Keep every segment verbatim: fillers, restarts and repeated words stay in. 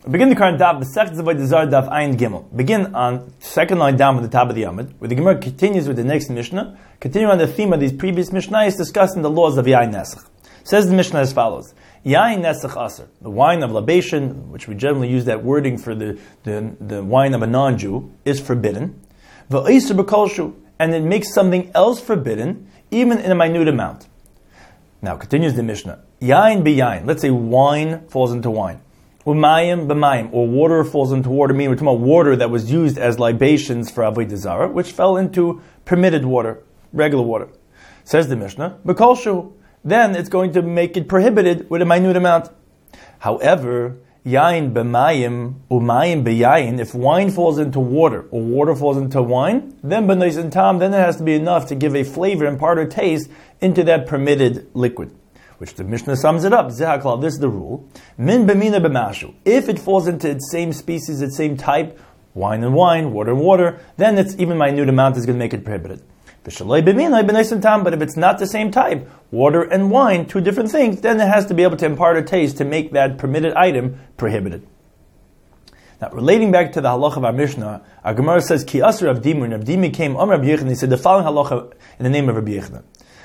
Begin the current daf, the second of Avodah daf Ayin Gimel. Begin on second line down with the top of the Amud, where the Gemara continues with the next Mishnah, continuing on the theme of these previous Mishnahs, discussing the laws of Yain Nesach. Says the Mishnah as follows: Yain Nesach Aser, the wine of libation, which we generally use that wording for the, the, the wine of a non-Jew, is forbidden. V'Eiser b'Kolshu, and it makes something else forbidden, even in a minute amount. Now continues the Mishnah: Yain b'Yain. Let's say wine falls into wine. Umayim b'mayim, or water falls into water. Meaning we're talking about water that was used as libations for Avodah Zarah, which fell into permitted water, regular water. Says the Mishnah, b'Kolshu, then it's going to make it prohibited with a minute amount. However, yain b'mayim, umayim b'yain, if wine falls into water, or water falls into wine, then b'nois and tam, then it has to be enough to give a flavor and part or taste into that permitted liquid. Which the Mishnah sums it up. Zehaklal, this is the rule. Min b'mina b'mashu. If it falls into its same species, its same type, wine and wine, water and water, then it's even minute amount is going to make it prohibited. V'shaloi b'mina b'nois and tam, but if it's not the same type, water and wine, two different things, then it has to be able to impart a taste to make that permitted item prohibited. Now, relating back to the halacha of our Mishnah, our Gemara says, Ki asr Rav Dimi, Rav Dimi came on Rabbi Yechon, he said the following halacha in the name of Rabbi Yechon.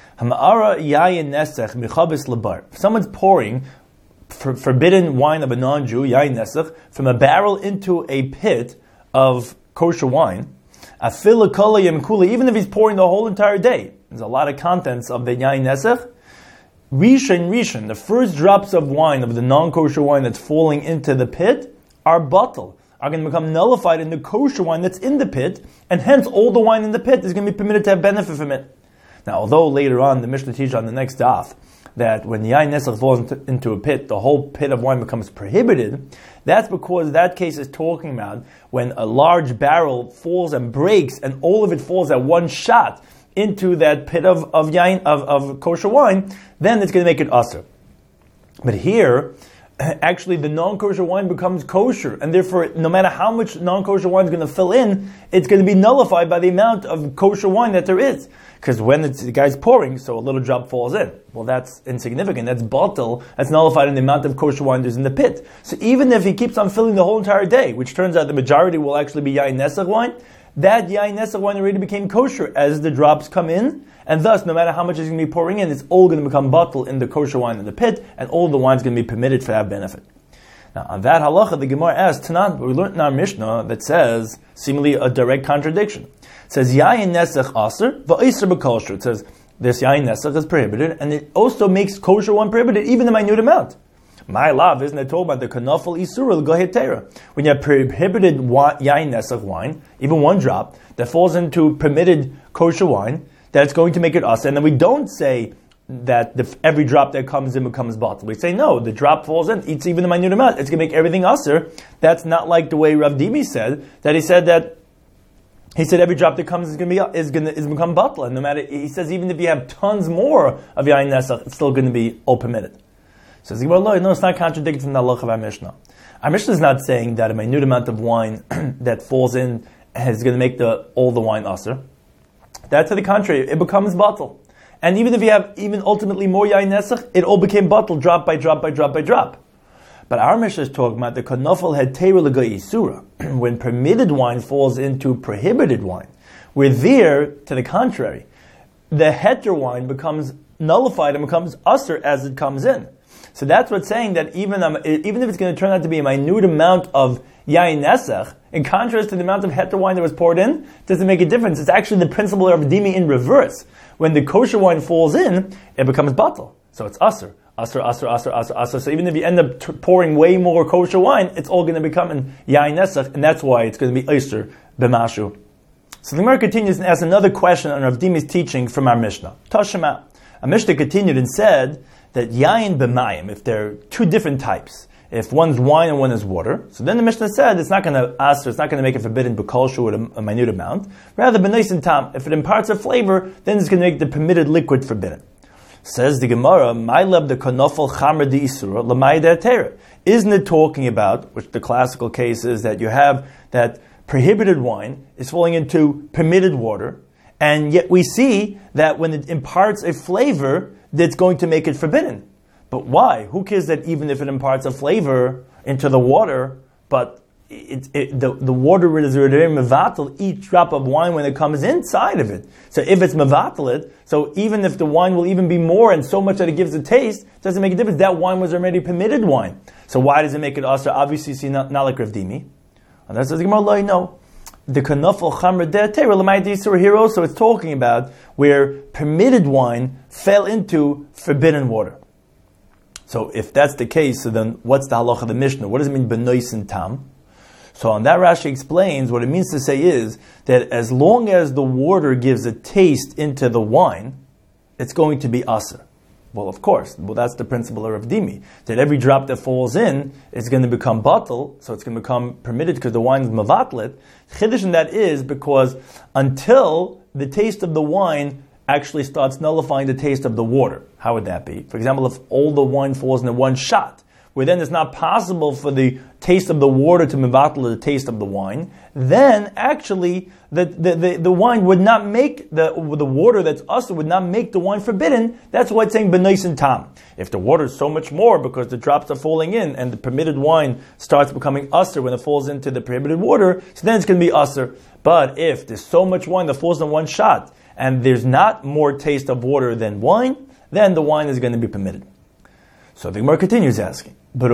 If someone's pouring for, forbidden wine of a non-Jew, yayin nesach, from a barrel into a pit of kosher wine, even if he's pouring the whole entire day, there's a lot of contents of the yayin nesach. Rishon Rishon, the first drops of wine, of the non-kosher wine that's falling into the pit, are bottled, are going to become nullified in the kosher wine that's in the pit, and hence all the wine in the pit is going to be permitted to have benefit from it. Now, although later on the Mishnah teaches on the next daf that when the yain nesach falls into, into a pit, the whole pit of wine becomes prohibited, that's because that case is talking about when a large barrel falls and breaks and all of it falls at one shot into that pit of, of yain, of, of kosher wine, then it's going to make it asur. But here, actually the non-kosher wine becomes kosher, and therefore no matter how much non-kosher wine is going to fill in, it's going to be nullified by the amount of kosher wine that there is. Because when it's, the guy's pouring, so a little drop falls in. Well, that's insignificant. That's bottle. That's nullified in the amount of kosher wine there's in the pit. So even if he keeps on filling the whole entire day, which turns out the majority will actually be yain nesach wine, that yain nesach wine already became kosher as the drops come in, and thus, no matter how much is going to be pouring in, it's all going to become bottle in the kosher wine in the pit, and all the wine is going to be permitted for that benefit. Now, on that halacha, the Gemara asks, Tanan, we learned in our Mishnah that says, seemingly a direct contradiction. It says, Yayin nesach aser, v'eiser b'kolshu. It says, this yayin nesach is prohibited, and it also makes kosher one prohibited, even the minute amount. My love, isn't it told about the kanafel isura l'gohetera? When you have prohibited yayin nesach wine, even one drop, that falls into permitted kosher wine, that's going to make it aser. And then we don't say that the, every drop that comes in becomes bottled. We say, no, the drop falls in, eats even the minute amount. It's going to make everything aser. That's not like the way Rav Dimi said, that he said that, he said every drop that comes is going to be, is going to, is become bottled. And no matter, he says even if you have tons more of yayin nesach, it's still going to be all permitted. So he says, well, no, it's not contradicting from the halacha of our Mishnah. Our Mishnah is not saying that a minute amount of wine that falls in is going to make the, all the wine aser. That's to the contrary, it becomes bottled. And even if you have even ultimately more yain nesach, it all became bottled drop by drop by drop by drop. But our Mishnah is talking about the kanafel had teira l'goyisura, when permitted wine falls into prohibited wine. Where there, to the contrary, the heter wine becomes nullified and becomes aser as it comes in. So that's what's saying that even um, even if it's going to turn out to be a minute amount of yain nesach, in contrast to the amount of heter wine that was poured in, doesn't make a difference. It's actually the principle of Dimi in reverse. When the kosher wine falls in, it becomes bottle. So it's aser. Aser, aser, aser, aser, aser. So even if you end up t- pouring way more kosher wine, it's all going to become in yain nesach, and that's why it's going to be aser b'mashu. So the Gemara continues and asks another question on Rav Dimi's teaching from our Mishnah. Tashema. Our Mishnah continued and said that yain b'mayim, if there are two different types, if one's wine and one is water, so then the Mishnah said it's not going to aser, it's not going to make it forbidden b'kolshu with a, a minute amount. Rather, b'nois and tam, if it imparts a flavor, then it's going to make the permitted liquid forbidden. Says the Gemara, "My leb the kanofel chamer di isura l'may de'atera." Isn't it talking about, which the classical case is that you have that prohibited wine is falling into permitted water, and yet we see that when it imparts a flavor, that's going to make it forbidden. But why? Who cares that even if it imparts a flavor into the water, but it, it, the, the water is mevatel each drop of wine when it comes inside of it. So if it's mevatel it, so even if the wine will even be more and so much that it gives a taste, it doesn't make a difference. That wine was already permitted wine. So why does it make it usher? Obviously, see, not, not like Rav Dimi. And that's the Gemara, no. The kanafel chamra de teira l'maydi yisur here also it's talking about where permitted wine fell into forbidden water. So if that's the case, so then what's the halacha of the Mishnah? What does it mean benois and tam? So on that Rashi explains what it means to say is that as long as the water gives a taste into the wine, it's going to be aser. Well, of course. Well, that's the principle of Rav Dimi. That every drop that falls in is going to become batel, so it's going to become permitted because the wine is mavatlet. Chiddush in that is because until the taste of the wine actually starts nullifying the taste of the water. How would that be? For example, if all the wine falls in one shot, where then it's not possible for the taste of the water to mevatel the taste of the wine, then actually the, the, the, the wine would not make, the the water that's usher would not make the wine forbidden. That's why it's saying benois and tam. If the water is so much more because the drops are falling in and the permitted wine starts becoming usher when it falls into the prohibited water, so then it's going to be usher. But if there's so much wine that falls in one shot and there's not more taste of water than wine, then the wine is going to be permitted. So the Gemara continues asking, but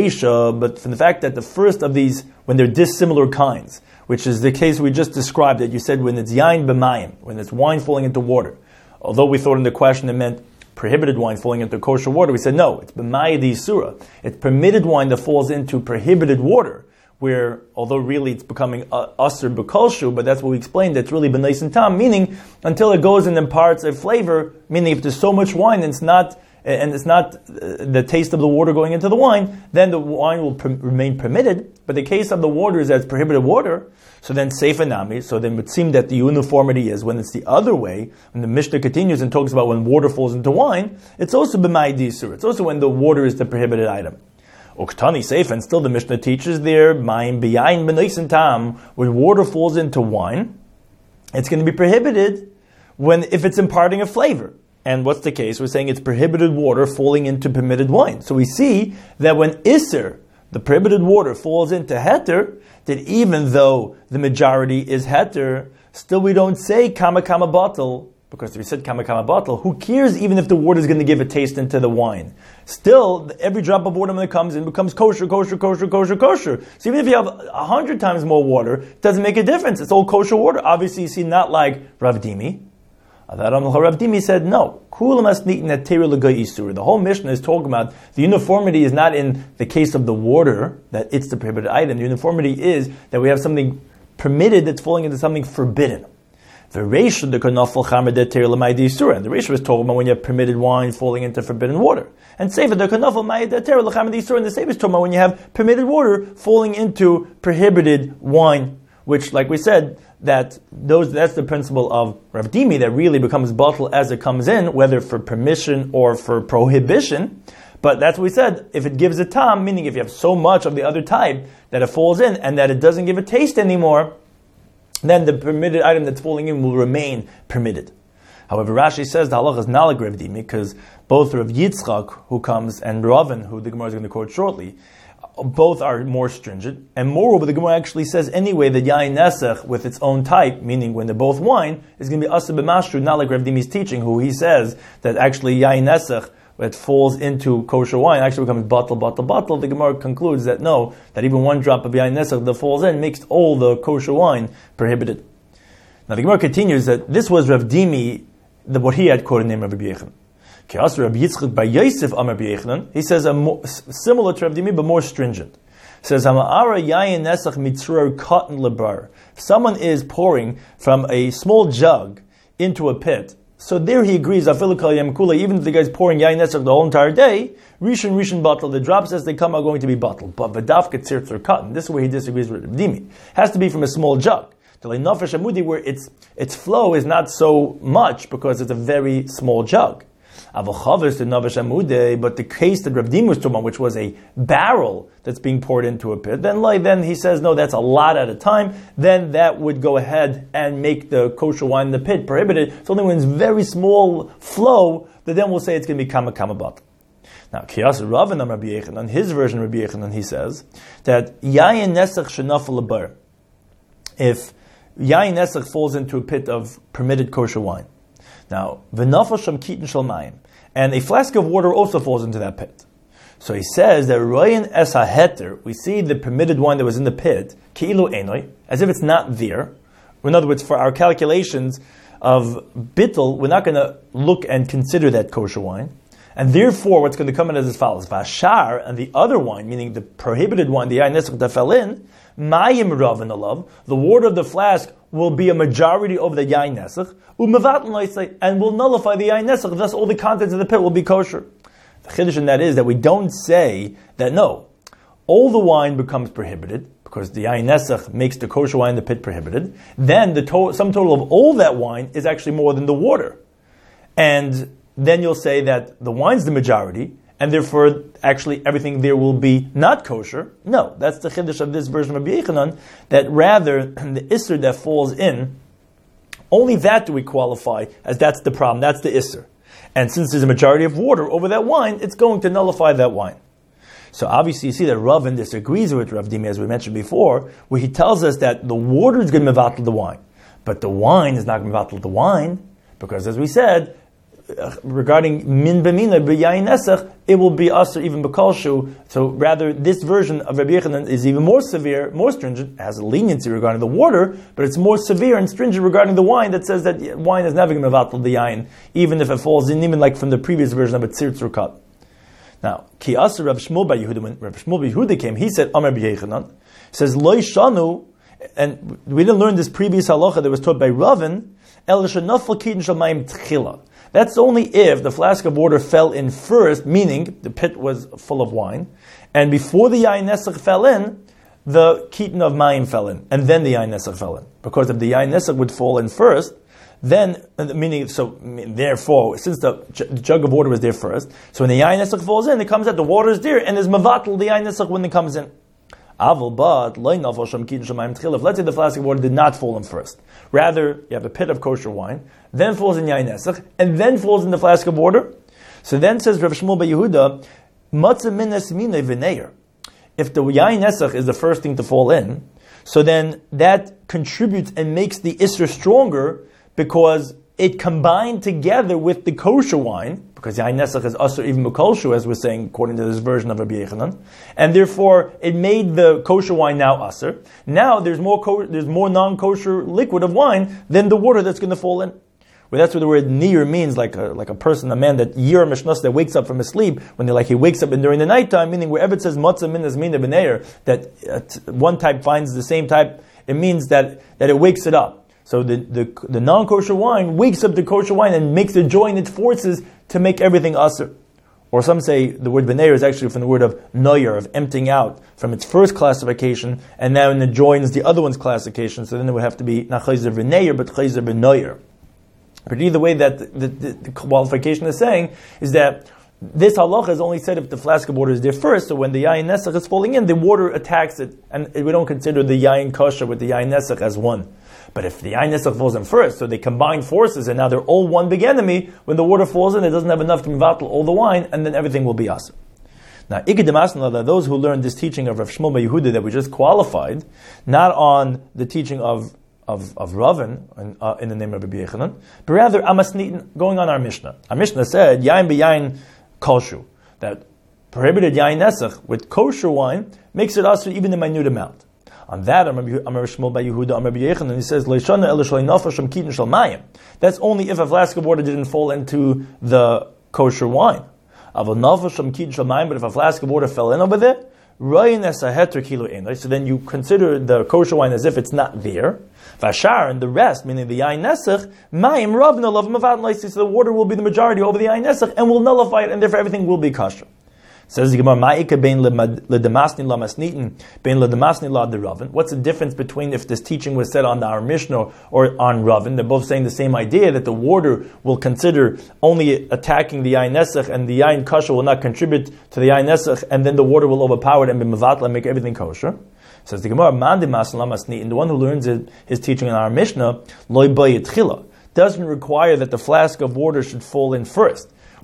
but from the fact that the first of these, when they're dissimilar kinds, which is the case we just described, that you said when it's yain b'mayim, when it's wine falling into water, although we thought in the question it meant prohibited wine falling into kosher water, we said no, it's b'mayim di surah. It's permitted wine that falls into prohibited water, where although really it's becoming uh, aser b'kolshu, but that's what we explained, that's really b'nois and tam, meaning until it goes and imparts a flavor, meaning if there's so much wine and it's not and it's not uh, the taste of the water going into the wine, then the wine will per- remain permitted. But the case of the water is that it's prohibited water, so then seifa nami, so then it would seem that the uniformity is when it's the other way, when the Mishnah continues and talks about when water falls into wine, it's also b'mai disur, it's also when the water is the prohibited item. Uktani seifa, and still the Mishnah teaches there, mayim b'yayin b'nois and tam, when water falls into wine, it's going to be prohibited when if it's imparting a flavor. And what's the case? We're saying it's prohibited water falling into permitted wine. So we see that when Isser, the prohibited water, falls into Heter, that even though the majority is Heter, still we don't say Kama Kama Bottle, because if we said Kama Kama Bottle, who cares even if the water is going to give a taste into the wine? Still, every drop of water when it comes in becomes kosher, kosher, kosher, kosher, kosher. So even if you have a hundred times more water, it doesn't make a difference. It's all kosher water. Obviously, you see, not like Rav Dimi. Rav Dimi said, no. The whole Mishnah is talking about the uniformity is not in the case of the water, that it's the prohibited item. The uniformity is that we have something permitted that's falling into something forbidden. The Reisha, the Kanafel Chamer de Teir L'mai D'Yisura. And the Reisha was talking about when you have permitted wine falling into forbidden water. And Sefer, the Kanafel Mai de Teir L'chamer D'Yisura. And the Sefer is talking about when you have permitted water falling into prohibited wine, which, like we said, that those that's the principle of Rav Dimi, that really becomes bottle as it comes in, whether for permission or for prohibition. But that's what we said. If it gives a tam, meaning if you have so much of the other type that it falls in and that it doesn't give a taste anymore, then the permitted item that's falling in will remain permitted. However, Rashi says the halacha is not like Rav Dimi, because both Rav Yitzchak, who comes, and Ravin, who the Gemara is going to quote shortly, both are more stringent. And moreover, the Gemara actually says anyway that yain nesach with its own type, meaning when they're both wine, is going to be asa b'mashru, not like Rav Dimi's teaching, who he says that actually yain nesach, that falls into kosher wine, actually becomes bottle, bottle, bottle. The Gemara concludes that no, that even one drop of yain nesach that falls in makes all the kosher wine prohibited. Now the Gemara continues that this was Rav Dimi, the, what he had quoted named Rabbi Yechon. He says a more, similar to Rav Dimi, but more stringent. He says, if someone is pouring from a small jug into a pit, so there he agrees, even if the guy's pouring yain nesach the whole entire day, rishon rishon bottle, the drops as they come are going to be bottled. But v'dafka tzirtzur cotton, this is where he disagrees with Rav Dimi. It has to be from a small jug. Where its its flow is not so much because it's a very small jug. But the case that Rav Dimi was talking about, which was a barrel that's being poured into a pit, then like then he says, no, that's a lot at a time, then that would go ahead and make the kosher wine in the pit prohibited. It's only when it's very small flow that then we'll say it's going to be kama kama bottle. Now, Kiyas Rav and Rabbi Yechanan, his version of Rabbi Yechanan, he says that Yayin Nesach Shenafel Lebar. If Yayin Nesach falls into a pit of permitted kosher wine. Now, V'nafel Sham Kitin Shel Mayim. And a flask of water also falls into that pit. So he says that Royan Es HaHeter, we see the permitted wine that was in the pit, Ki'ilu Enoi, as if it's not there. In other words, for our calculations of bittul, we're not going to look and consider that kosher wine. And therefore, what's going to come in as follows. Vashar, and the other wine, meaning the prohibited wine, the yayin nesach that fell in, mayim rav in the love, the water of the flask will be a majority of the yayin nesach, umevatl, and will nullify the yayin nesach, thus all the contents of the pit will be kosher. The chiddush in that is that we don't say that no, all the wine becomes prohibited, because the yayin nesach makes the kosher wine in the pit prohibited, then the to- sum total of all that wine is actually more than the water. And then you'll say that the wine's the majority, and therefore actually everything there will be not kosher. No, that's the chiddush of this version of Rabbi Yechanan, that rather the isser that falls in, only that do we qualify as that's the problem, that's the isser. And since there's a majority of water over that wine, it's going to nullify that wine. So obviously you see that Rav disagrees with Rav Dimi, as we mentioned before, where he tells us that the water is going to mevatel the wine, but the wine is not going to mevatel the wine, because as we said, uh, regarding min b'mina b'yayin nesach, it will be usher even b'kolshu. So rather, this version of Rabbi Yechanan is even more severe, more stringent, has a leniency regarding the water, but it's more severe and stringent regarding the wine that says that wine is never going to mevatel the yayin, even if it falls in, even like from the previous version of a tzir tzurkat. Now, ki asur Rav Shmuel bar Yehuda, when Rav Shmuel bar Yehuda came, he said, Amar b'Yechanan, says, Lo shanu, and we didn't learn this previous halacha that was taught by Ravin, El shenafel kitin shel mayim tchila. That's only if the flask of water fell in first, meaning the pit was full of wine, and before the yayin nesach fell in, the kitin of mayim fell in, and then the yayin nesach fell in. Because if the yayin nesach would fall in first, then, meaning, so, therefore, since the, the jug of water was there first, so when the yayin nesach falls in, it comes out, the water is there, and there's mavatal, the yayin nesach, when it comes in. Aval, but, if let's say the flask of water did not fall in first, rather, you have a pit of kosher wine, then falls in yayin nesach, and then falls in the flask of water. So then says Rav Shmuel bar Yehuda, matzah minas minei v'neir. If the yayin nesach is the first thing to fall in, so then that contributes and makes the isser stronger, because it combined together with the kosher wine, because yayin nesach is usher even b'kolshu, as we're saying according to this version of Rabbi Yechanan, and therefore it made the kosher wine now usher. Now there's more ko- there's more non-kosher liquid of wine than the water that's going to fall in. Well, that's what the word nir means, like a like a person, a man that yir mishnas that wakes up from his sleep when they like he wakes up during the nighttime, meaning wherever it says matzah minas mina b'neir, that uh, t- one type finds the same type, it means that that it wakes it up. So the, the the non-kosher wine wakes up the kosher wine and makes it join its forces to make everything usher. Or some say the word v'neir is actually from the word of noyer, of emptying out from its first classification, and now it joins the other one's classification. So then it would have to be not chayzer v'neir, but chayzer v'noyer. But either way, that the, the, the qualification is saying is that this halacha is only said if the flask of water is there first. So when the yayin nesach is falling in, the water attacks it, and we don't consider the yayin kosher with the yayin nesach as one. But if the yayin nesach falls in first, so they combine forces, and now they're all one big enemy, when the water falls in, it doesn't have enough to mevatel all the wine, and then everything will be asur. Now, ikad demasna, those who learned this teaching of Rav Shmuel bar Yehuda that we just qualified, not on the teaching of of, of Ravin in, uh, in the name of Rabbi Yechanan, but rather amasnitin, going on our Mishnah. Our Mishnah said, yayin b'yayin kolshu, that prohibited yayin nesach with kosher wine makes it asur even in minute amount. On that, Amar Shmuel bar Yehuda, Amar Rabbi Yechanan, he says, Leishana el shalei nafar sham kitin shel mayim. That's only if a flask of water didn't fall into the kosher wine. Aval nafar sham kitin shel mayim, but if a flask of water fell in over there, royin es haheter kilo ein. So then you consider the kosher wine as if it's not there. Vashar, and the rest, meaning the yayin nesach, mayim rav nolav mavad. So the water will be the majority over the yayin nesach and will nullify it, and therefore everything will be kosher. Says the Gemara, Ma'ika bein ledemasni la masnitin, bein ledemasni la deravin. What's the difference between if this teaching was said on our Mishnah or on Ravin? They're both saying the same idea, that the water will consider only attacking the yayin nesach, and the yayin kosher will not contribute to the yayin nesach, and then the water will overpower it and be mevatla and make everything kosher. Says the Gemara, Man demasni la masnitin, the one who learns it, his teaching in our Mishnah, loy bayit chila, doesn't require that the flask of water should fall in first.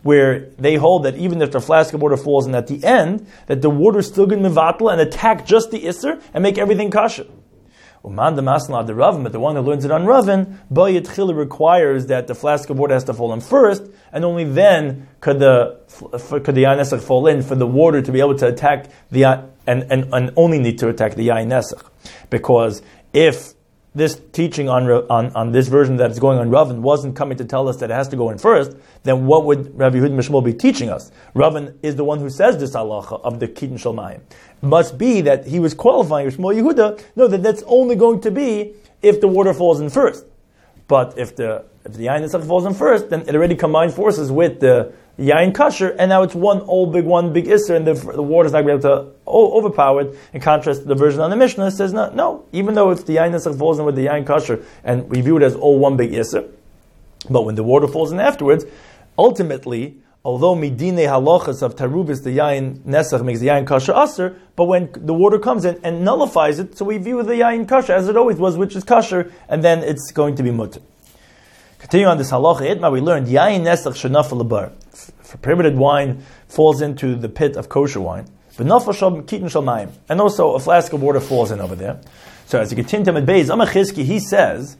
where they hold that even if the flask of water falls in at the end, that the water is still going to mevatel and attack just the Isser and make everything kosher. Uman the Masna the Ravin, but the one who learns it on Ravin, Bayit Chila requires that the flask of water has to fall in first, and only then could the could the Yain Nesach fall in for the water to be able to attack the and and, and only need to attack the Yain Nesach. Because if this teaching on, on on this version that is going on Ravin wasn't coming to tell us that it has to go in first, then what would Rabbi Yehuda Mishmuel be teaching us? Ravin is the one who says this halacha of the Kitin Shel Mayim. Must be that he was qualifying Shmuel Yehuda. No, that that's only going to be if the water falls in first. But if the if the Yain Nesach falls in first, then it already combined forces with the Yain Kasher, and now it's one old big one big Isser, and the, the water is not going to be able to o- overpower it. In contrast to the version on the Mishnah, it says no, no. Even though if the Yain Nesach falls in with the Yain Kasher, and we view it as all one big Isser, but when the water falls in afterwards, ultimately, although midine halachas of tarubis, the Yain Nesach makes the Yain Kasher Aser, but when the water comes in and nullifies it, so we view the Yain Kasher as it always was, which is Kasher, and then it's going to be mutter. Continuing on this halacha itma, we learned Yain Nesach shenafel lebar. If prohibited wine falls into the pit of kosher wine, and also a flask of water falls in over there. So as you continue to Beis Amachizki, he says,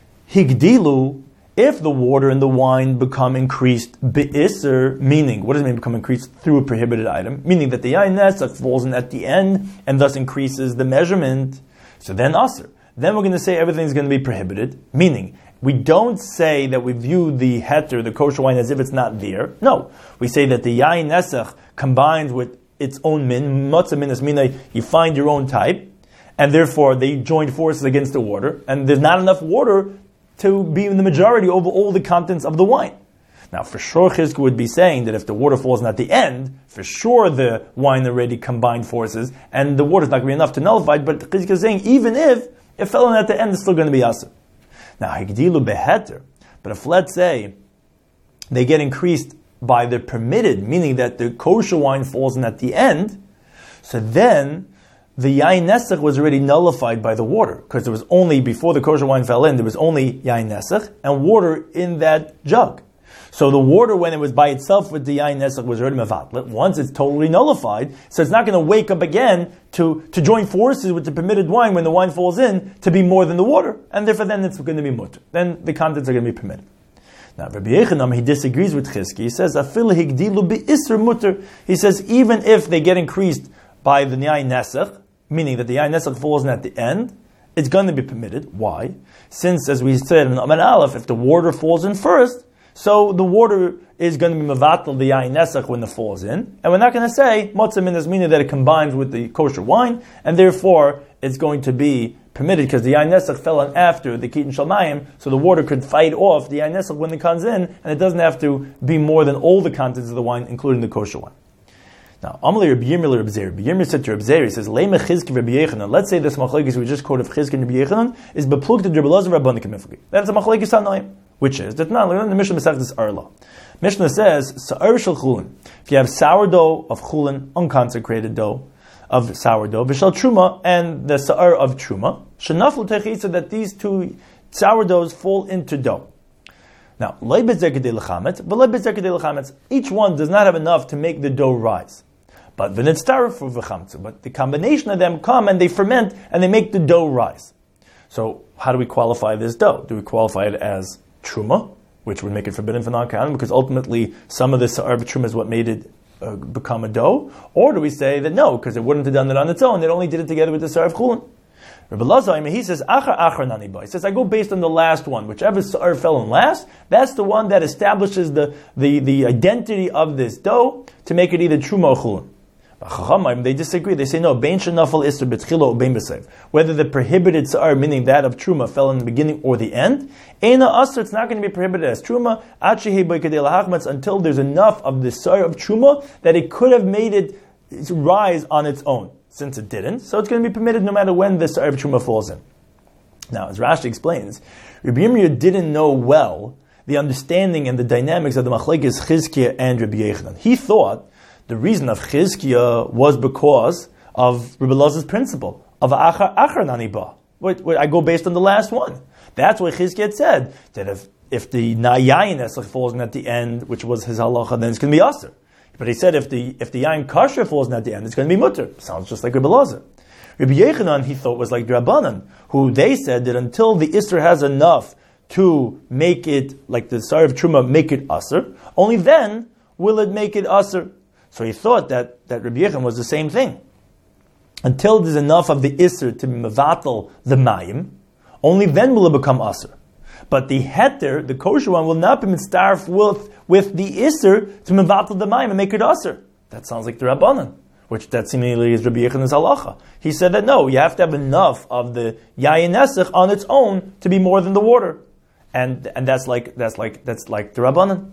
Higdilu, if the water in the wine become increased be'isr, meaning, what does it mean become increased through a prohibited item? Meaning that the Yain Nesach falls in at the end and thus increases the measurement. So then aser. Then we're going to say everything's going to be prohibited, meaning we don't say that we view the heter, the kosher wine, as if it's not there. No. We say that the Yain Nesach combines with its own min, matzah min is mina, you find your own type, and therefore they join forces against the water, and there's not enough water to be in the majority over all the contents of the wine. Now, for sure, Chizkiah would be saying that if the water falls in at the end, for sure the wine already combined forces, and the water's not going to be enough to nullify it, but Chizkiah is saying, even if it fell in at the end, it's still going to be asr. Now, higdilu beheter, but if let's say they get increased by the permitted, meaning that the kosher wine falls in at the end, so then the Yain Nesach was already nullified by the water, because there was only, before the kosher wine fell in, there was only Yain Nesach and water in that jug. So the water, when it was by itself with the Yain Nesach, was already mevatlet. Once it's totally nullified, so it's not going to wake up again to, to join forces with the permitted wine when the wine falls in to be more than the water, and therefore then it's going to be mutter. Then the contents are going to be permitted. Now, Rabbi Yechonam, he disagrees with Chizkiah. He says, "Afil higdilu be'isr mutter." He says, even if they get increased by the Yain Nesach, meaning that the Yain Nesach falls in at the end, it's going to be permitted. Why? Since, as we said in Amar Aleph, if the water falls in first, so the water is going to be mevatel the Yain Nesach when it falls in, and we're not going to say matzah min is meaning that it combines with the kosher wine, and therefore it's going to be permitted because the Yain Nesach fell in after the Kitin Shel Mayim, so the water could fight off the Yain Nesach when it comes in, and it doesn't have to be more than all the contents of the wine, including the kosher wine. Now, Amalei Rabbi Yirmiyah Rabbi Zeir. Rabbi Yirmiyah said to Rabbi Zeir, he says, Leimah Chizkiah Rabbi Yechanan. Let's say this machlekes we just quoted of Chizkiah and Rabbi Yechanan is bepluged to Rabbi Elazar Rabbanik Mifli. That's a machlekes hanoim, which is that now the Mishnah Masechtas Arla. Mishnah says, Sa'ar shel chulin. If you have sourdough of chulin, unconsecrated dough of sourdough, v'shel truma, and the sa'ar of truma, shenaflu techitza, that these two sourdoughs fall into dough. Now, each one does not have enough to make the dough rise. But but the combination of them come and they ferment and they make the dough rise. So how do we qualify this dough? Do we qualify it as truma, which would make it forbidden for non-kahanim, because ultimately some of the sa'ar of truma is what made it uh, become a dough? Or do we say that no, because it wouldn't have done it on its own, it only did it together with the sa'ar of chulin? Rabbi Elazar, he says, Achar Achar Naniba. He says, I go based on the last one. Whichever sa'ar fell in last, that's the one that establishes the, the, the identity of this dough to make it either truma or chulin. They disagree. They say no. Whether the prohibited sa'ar, meaning that of truma, fell in the beginning or the end, it's not going to be prohibited as truma until there's enough of the sa'ar of truma that it could have made it rise on its own. Since it didn't, so it's going to be permitted no matter when the sa'ar of truma falls in. Now, as Rashi explains, Rabbi Yirmiyah didn't know well the understanding and the dynamics of the machlekes Chizkiah and Rabbi Yechanan. He thought the reason of Chizkiah was because of Rabbi Elazar's principle of Achar Achar Nani Ba. I go based on the last one. That's what Chizkiah had said, that if if the Nayayin Nesach falls in at the end, which was his halacha, then it's going to be Aser. But he said if the if the Yayin Kasher falls in at the end, it's going to be Mutter. Sounds just like Rebbe Lazar. Rabbi Yechanan, he thought, was like the Rabbanan, who they said that until the Isser has enough to make it, like the Sar of Truma, make it Aser, only then will it make it Aser. So he thought that, that Rabbi Yechanan was the same thing. Until there's enough of the Isser to mevatel the Mayim, only then will it become Aser. But the heter, the kosher one, will not be mitzaref with, with the Isser to mevatel the Mayim and make it Aser. That sounds like the Rabbanan, which that seemingly is Rabbi Yechanan's halacha. He said that no, you have to have enough of the Yayin Nesach on its own to be more than the water. And and that's like that's like that's like the Rabbanan.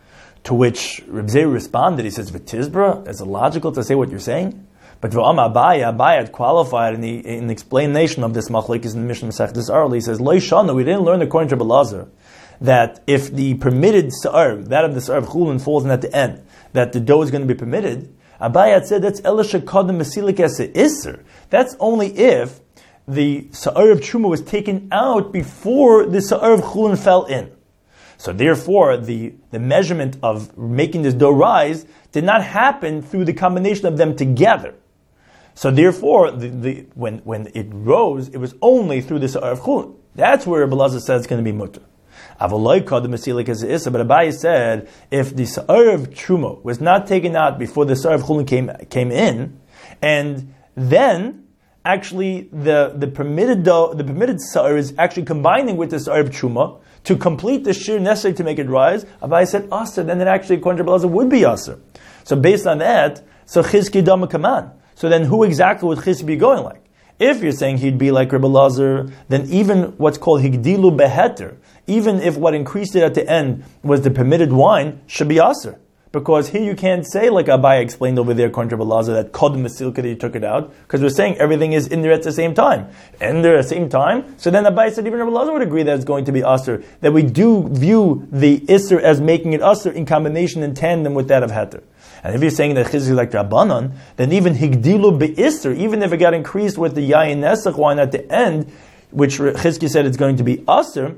To which Reb Zeir responded, he says, V'tizbra, is it logical to say what you're saying? But V'am Abaya, Abaya had qualified in the, in the explanation of this machlekes in the Mishnah Masechtas Arla. He says, Lo Shana, we didn't learn according to Rebbe Lazar that if the permitted sa'ar, that of the sa'ar of chulin falls in at the end, that the dough is going to be permitted. Abaya had said that's Ela Shekadam Mesilik Ese Isser. That's only if the sa'ar of truma was taken out before the sa'ar of chulin fell in. So therefore, the, the measurement of making this dough rise did not happen through the combination of them together. So therefore, the, the, when, when it rose, it was only through the sa'ar of chulin. That's where Rebbe Lazar says it's going to be mutter. Avaloi called the mesilik as isa, but Abaye said if the sa'ar of truma was not taken out before the sa'ar of chulin came came in, and then actually the the permitted dough, the permitted sa'ar is actually combining with the sa'ar of truma to complete the shir necessary to make it rise. Abaye said aser, then it actually according to Rebbe Lazar would be aser. So based on that, so chizki dama kaman. So then who exactly would chizki be going like? If you're saying he'd be like Rebbe Lazar, then even what's called higdilu beheter, even if what increased it at the end was the permitted wine, should be aser. Because here you can't say, like Abaye explained over there, according to Rebbe Lazar, that kodem masilka that you took it out, because we're saying everything is in there at the same time. In there at the same time, so then Abaye said even Rebbe Lazar would agree that it's going to be aser, that we do view the isser as making it aser in combination, in tandem with that of heter. And if you're saying that chizki is like Rabbanan, then even higdilu be'isser, even if it got increased with the yayin nesach wine at the end, which Chizki said it's going to be aser,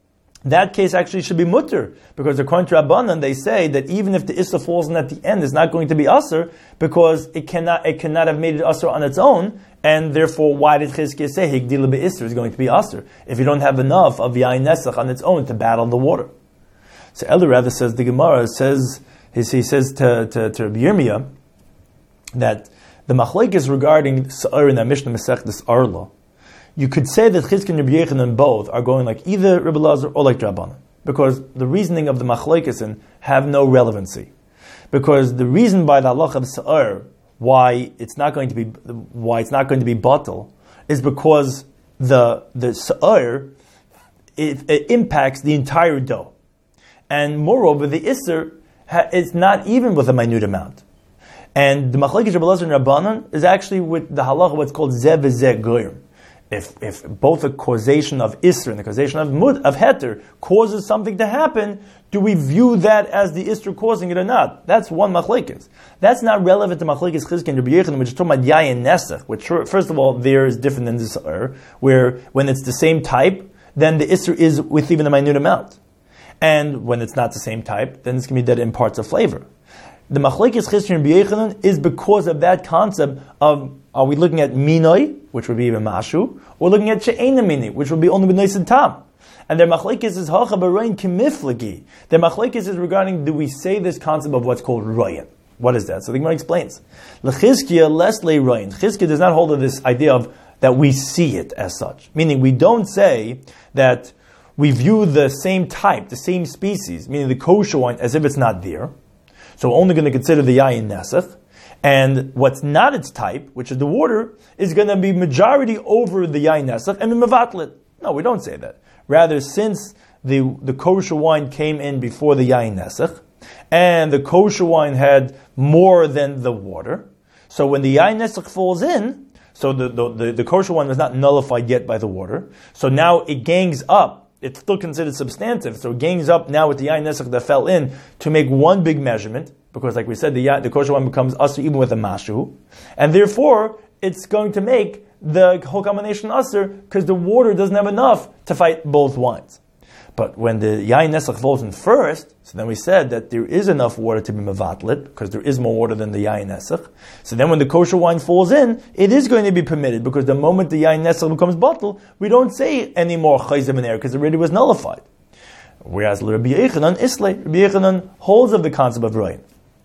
that case actually should be mutter, because according to Rabbanan, they say that even if the isser falls in at the end, it's not going to be aser, because it cannot it cannot have made it aser on its own, and therefore, why did Chizki say higdilu be'isser is going to be aser if you don't have enough of yayin nesach on its own to battle the water? So Eli rather says the Gemara says. He says to, to, to Rabbi Yirmiyah that the machlekes regarding Sa'ar in the Mishnah Masechtas Arla, you could say that Chizki and Rabbi Yechanan both are going like either Rebbe Lazar or like Rabbanan, because the reasoning of the machlekes have no relevancy. Because the reason by the halach of Sa'ar why it's not going to be why it's not going to be batal is because the the Sa'ar it, it impacts the entire dough, and moreover the Isser it's not even with a minute amount. And the machlekes Rebbe Lazar and Rabbanan is actually with the halacha what's called zeh v'zeh goyim. If if both the causation of Isser and the causation of mud of heter causes something to happen, do we view that as the Isser causing it or not? That's one machlekes. That's not relevant to machlekes Chizki and Rabbi Yechanan, which is talking about yayin nesach, which first of all there is different than the Sa'ar, where when it's the same type, then the Isser is with even a minute amount. And when it's not the same type, then it's going to be that it imparts a flavor. The machlekes Chizki and Rabbi Yechanan is because of that concept of, are we looking at minoi, which would be even mashu, or looking at she'ena mini, which would be only b'nois and tam. And their machlekes is hacha b'royin kimiflagi. Their machlekes is regarding, do we say this concept of what's called royin? What is that? So the Gemara explains. L'chizkiya les le royin. Chizkiya does not hold of this idea of that we see it as such. Meaning we don't say that we view the same type, the same species, meaning the kosher wine, as if it's not there. So we're only going to consider the yayin nesach. And what's not its type, which is the water, is going to be majority over the yayin nesach and the mevatlet. No, we don't say that. Rather, since the, the kosher wine came in before the yayin nesach, and the kosher wine had more than the water, so when the yayin nesach falls in, so the, the, the, the kosher wine was not nullified yet by the water, so now it gangs up. It's still considered substantive, so it gangs up now with the yayin nesach that fell in to make one big measurement, because like we said, the the kosher wine becomes asur even with a mashu, and therefore it's going to make the whole combination asur because the water doesn't have enough to fight both wines. But when the yain nesach falls in first, so then we said that there is enough water to be mevatlet, because there is more water than the yain nesach. So then when the kosher wine falls in, it is going to be permitted, because the moment the yain nesach becomes bottle, we don't say any more chayzim in there, because it already was nullified. Whereas Rabbi Yechanan, Islay, Rabbi Yechanan holds of the concept of rayin.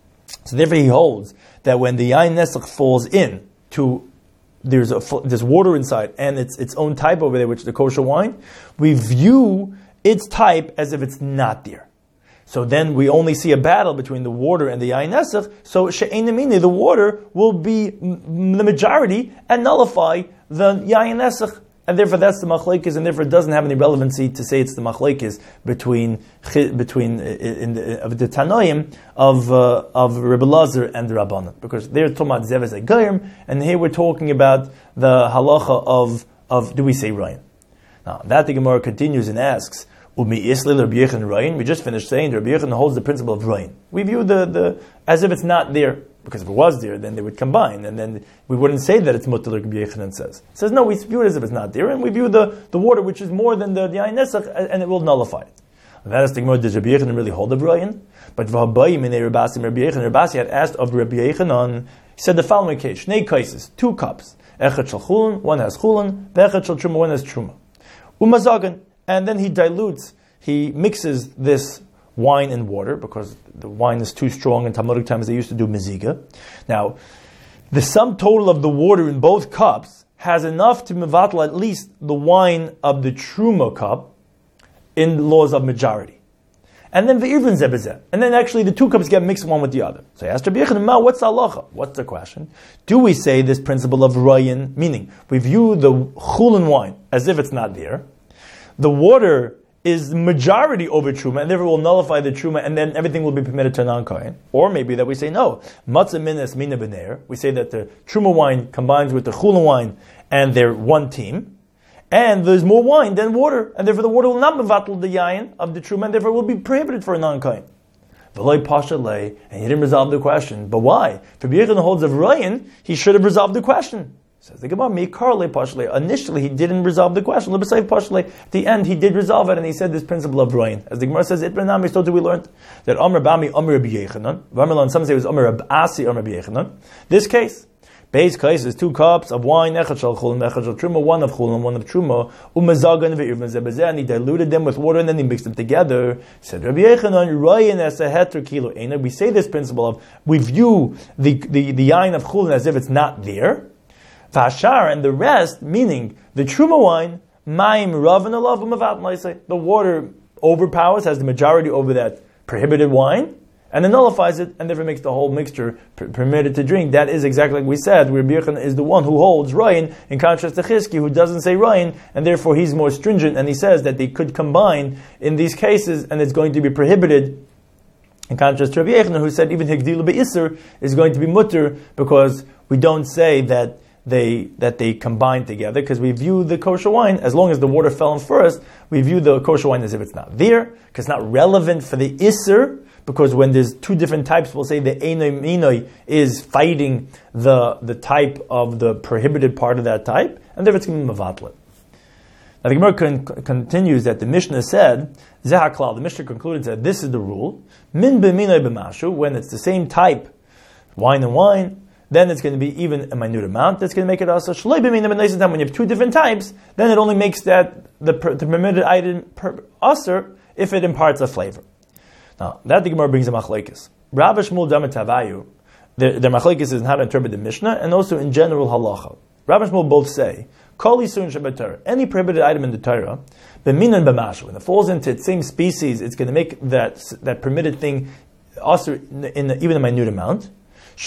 So therefore he holds that when the yain nesach falls in to there's a there's water inside and it's its own type over there, which is the kosher wine, we view its type as if it's not there. So then we only see a battle between the water and the yain nesach. So she'ein namini, the water will be m- the majority and nullify the yain nesach. And therefore that's the machlekes, and therefore it doesn't have any relevancy to say it's the machlekes between between in the, of the Tanoim of uh, of Rebbe Lazar and the Rabbanan, because they're talking about zev as a goyim, and here we're talking about the halacha of of do we say rayin? Now that the Gemara continues and asks, Umi Islil Rabbi Yechon rayin? We just finished saying Rabbi Yechon holds the principle of rayin. We view the the as if it's not there. Because if it was there, then they would combine, and then we wouldn't say that it's mutter like Rabbi Yechanan says. It says, no, we view it as if it's not there, and we view the, the water, which is more than the yain nesach, and it will nullify it. And that is the Gemara, does Rabbi Yechanan really hold of rayin? But V'habayim in Rabasi, Rabbi Yechanan, Rabasi had asked of Rabbi Yechanan, he said the following case, Shnei kaises, two cups, Echad shel chulin, one has chulin, V'echad shel truma, one has truma. Umazagan, and then he dilutes, he mixes this wine and water, because the wine is too strong. In Talmudic times they used to do meziga. Now, the sum total of the water in both cups has enough to mevatel at least the wine of the truma cup in laws of majority. And then ve'irvin zebezeh. And then actually the two cups get mixed one with the other. So I asked Rabbi Yechanan, Ma, what's the halacha? What's the question? Do we say this principle of rayin, meaning we view the chulin wine as if it's not there, the water is majority over truma, and therefore will nullify the truma, and then everything will be permitted to a non-kohen? Or maybe that we say no, matzah minas mina b'neir. We say that the truma wine combines with the chulin wine, and they're one team, and there's more wine than water, and therefore the water will not mevatel the yayin of the truma, and therefore will be prohibited for a non-kohen. V'loi pasha lei, and he didn't resolve the question. But why? If Rabbi Yechanan holds of rayin, he should have resolved the question. Says the Gemara, me karle pashle. Initially, he didn't resolve the question. At the end, he did resolve it, and he said this principle of rayin. As the Gemara says, it benami. So we learned that Amr Bami, Amr Rabbi Yechanan. Ramelan, some say it was Amr Rabbi Asi, Amr Rabbi Yechanan. This case, base case is two cups of wine, echad shel chulin, echad shel truma, one of chulin, one of truma, umazagan ve'irvin zebezeh, and he diluted them with water, and then he mixed them together. Said Rabbi Yechanan, rayin as a heter kilo eina. We say this principle of we view the the the yain of chulin as if it's not there. Vashar, and the rest, meaning the truma wine, maim rav and alav umavat. The water overpowers, has the majority over that prohibited wine, and then nullifies it, and therefore makes the whole mixture per- permitted to drink. That is exactly like we said, where Rabbi Yechanan is the one who holds rayin, in contrast to Chizki, who doesn't say rayin, and therefore he's more stringent, and he says that they could combine in these cases, and it's going to be prohibited. In contrast to Rabbi Yechanan, who said even higdilu be'isr is going to be mutter, because we don't say that they that they combine together, because we view the kosher wine, as long as the water fell in first, we view the kosher wine as if it's not there, because it's not relevant for the isser, because when there's two different types, we'll say the einoi minoi is fighting the the type of the prohibited part of that type, and therefore it's going to be mevatlet. Now the Gemara con- continues that the Mishnah said, Zehaklal, the Mishnah concluded that this is the rule, min b'minoi b'mashu, when it's the same type, wine and wine, then it's going to be even a minute amount that's going to make it also. When you have two different types, then it only makes that the, the permitted item per usher if it imparts a flavor. Now, that the Gemara brings a machlekes. Rav Shmuel Damet Tavayu, the, the machlekes is how to interpret the Mishnah, and also in general halacha. Rav and Shmuel both say, Kol Yisurin Shabbat Torah, any prohibited item in the Torah, b'minan b'mashu, when it falls into its same species, it's going to make that that permitted thing usher in, in the, even a minute amount. If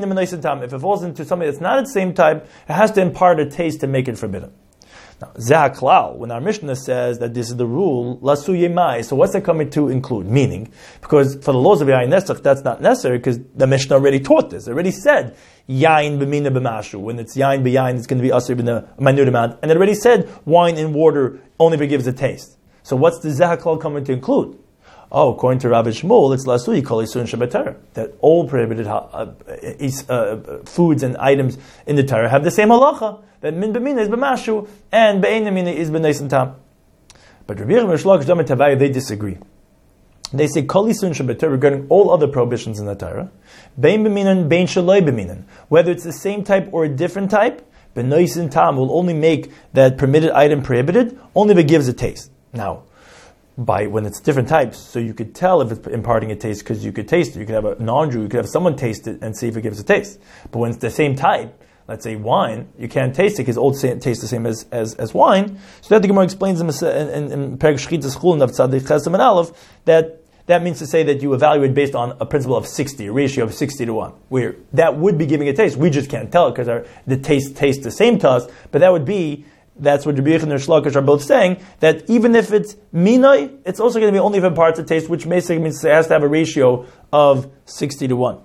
it falls into something that's not at the same type, it has to impart a taste to make it forbidden. Now, Zahaklal, when our Mishnah says that this is the rule, Lasu Yemai, so what's that coming to include? Meaning, because for the laws of Yain Nesach, that's not necessary, because the Mishnah already taught this. It already said, Yain b'mina b'mashu. When it's Yain b'yain, it's going to be usher in a minute amount. And it already said, wine and water only gives a taste. So what's the Zahaklal coming to include? Oh, according to Rabbi Shmuel, it's lasui kol isun Shabbat Torah, that all prohibited uh, uh, foods and items in the Torah have the same halacha, that min b'mina is b'mashu and be'ein mina is b'neisan tam. But Rabbi Yechon and Shlokish Dama Tavaya, they disagree. They say Kol Isun Shabbatorah regarding all other prohibitions in the Torah, Bein B'minan, Bein Shaloi B'minan, whether it's the same type or a different type, B'noisin Tam will only make that permitted item prohibited, only if it gives a taste. Now, by when it's different types, so you could tell if it's imparting a taste because you could taste it. You could have a non-Jew, you could have someone taste it and see if it gives a taste. But when it's the same type, let's say wine, you can't taste it because old tastes the same as, as, as wine. So that the Gemara explains in Perek Shchitas Chulin of Tzadik Chesam and Aleph that that means to say that you evaluate based on a principle of sixty, a ratio of sixty to one, where that would be giving a taste. We just can't tell because the taste tastes the same to us, but that would be, that's what Rabbi Yechon and Shlokish are both saying, that even if it's minoi, it's also going to be only if it imparts a taste, which basically means it has to have a ratio of sixty to one.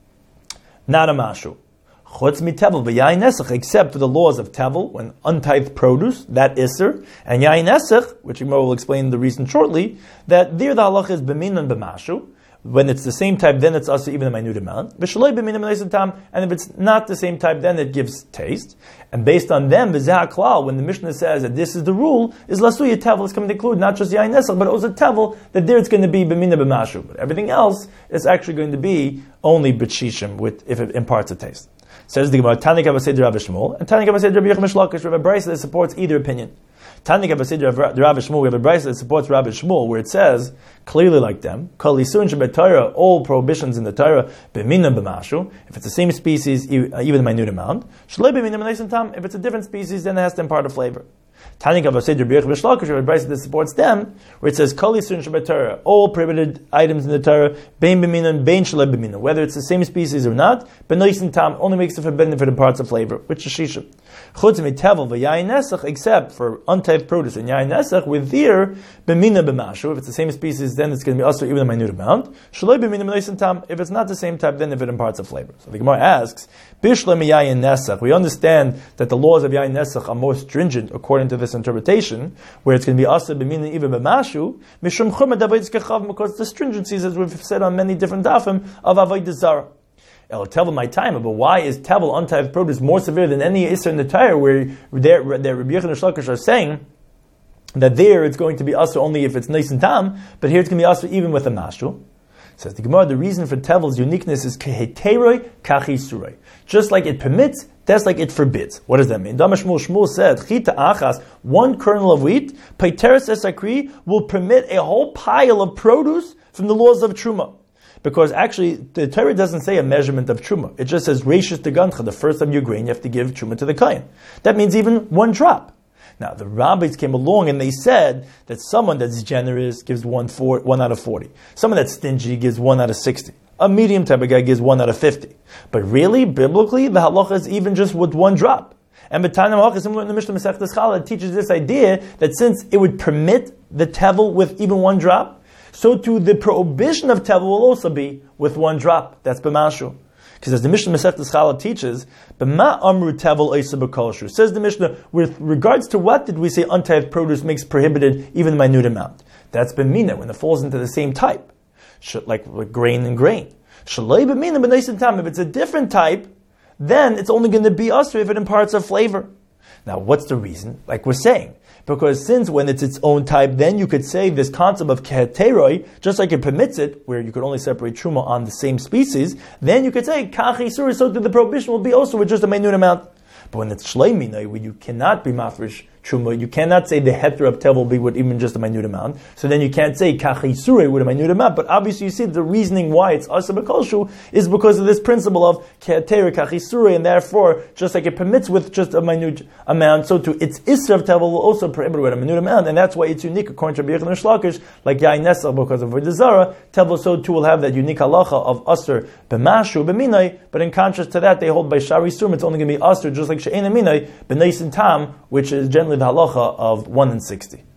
Not a mashu. Chutz mi tevel v'yayin nesach, except for the laws of tevel, when untithed produce, that iser, and yayin nesach, which Gemara will explain the reason shortly, that there the halacha is b'minan b'mashu. When it's the same type, then it's also even a minute amount. V'shaloi b'minan b'neisim tam, and if it's not the same type, then it gives taste. And based on them, v'zeh klal, when the Mishnah says that this is the rule, is lasuya tevel is coming to include not just yayin nesach, but also tevel, that there it's going to be b'minan b'mashu. But everything else is actually going to be only b'shishim, with if it imparts a taste. Says the Gemara, Tanik Avased Rav Shmuel, and Tanik Avased Rabbi Yechon Shlokish. We have a brayso that supports either opinion. Tanik Avased Rav Shmuel, we have a brayso that supports Rav Shmuel, where it says clearly like them, Kol Isun Shabbatorah, all prohibitions in the Torah, b'minan b'mashu. If it's the same species, even a minute amount, Shloi b'minan b'neisim tam. If it's a different species, then it has to impart a flavor. Tanik Avased Rabbi Yechon Shlokish, we have a brayso that supports them, where it says Kol Isun Shabbatorah, all prohibited items in the Torah, bein b'minan, bein shloi b'minan, whether it's the same species or not, b'neisim tam only makes it forbidden if it imparts a flavor, which is shisha. Chutz mi tevel v'yayin nesach, except for untyped produce and yayin nesach, with there b'minan b'mashu. If it's the same species, then it's going to be also even a minute amount. Shloi b'minan b'neisim tam. If it's not the same type, then if it imparts a flavor. So the Gemara asks, Bishlem yayin nesach. We understand that the laws of yayin nesach are more stringent according to this interpretation, where it's going to be also b'minan even b'mashu. Mishum chumad avodas kechav, because the stringencies, as we've said on many different dafim, of avodas zara. El tevel my time, but why is tevel untithed produce more severe than any isser in the Torah, where there Rabbi Yechon and Shlokish are saying that there it's going to be also only if it's nice and tam, but here it's going to be also even with a mashu? Says the Gemara, the reason for tevel's uniqueness is keheteroi kachisuroi. Just like it permits, that's like it forbids. What does that mean? Dama Shmuel Shmuel said, chita achas, one kernel of wheat, paiteres esakri, will permit a whole pile of produce from the laws of truma. Because actually, the Torah doesn't say a measurement of truma. It just says, reishis degancha, the first of your grain, you have to give truma to the kohen. That means even one drop. Now, the rabbis came along and they said that someone that's generous gives one, four, one out of forty. Someone that's stingy gives one out of sixty. A medium type of guy gives one out of fifty. But really, biblically, the halacha is even just with one drop. And B'Tanya Halacha, similar in the Mishnah Masechtas Challah, it teaches this idea that since it would permit the tevel with even one drop, so too the prohibition of tevel will also be with one drop. That's b'mashu. Because as the Mishnah Masechtas Challah teaches, b'ma amru tevel oisa b'kolshu. Says the Mishnah, with regards to what did we say untithed produce makes prohibited even the minute amount? That's b'mina, when it falls into the same type. Like, like grain and grain. Shaloi b'mina b'neisim tam. If it's a different type, then it's only going to be usher if it imparts a flavor. Now, what's the reason? Like we're saying, because since when it's its own type, then you could say this concept of keheteroi, just like it permits it, where you could only separate truma on the same species, then you could say kachi suri, so that the prohibition will be also with just a minute amount. But when it's shleimina, where you cannot be mafresh truma, you cannot say the heter of tevel will be with even just a minute amount. So then you can't say kachi suri with a minute amount. But obviously, you see the reasoning why it's asa b'kolshu is because of this principle of keheter kachi suri, and therefore, just like it permits with just a minute amount, so too its isra of tevel will also prohibit with a minute amount, and that's why it's unique according to Rabbi Yechon and Shlokish, like yayin nesach, because of avodas zara, tevel so too will have that unique halacha of aser b'mashu b'minay. But in contrast to that, they hold by shari surim it's only going to be aser, just like she'ena minay b'neisin tam, which is generally the halacha of one in sixty.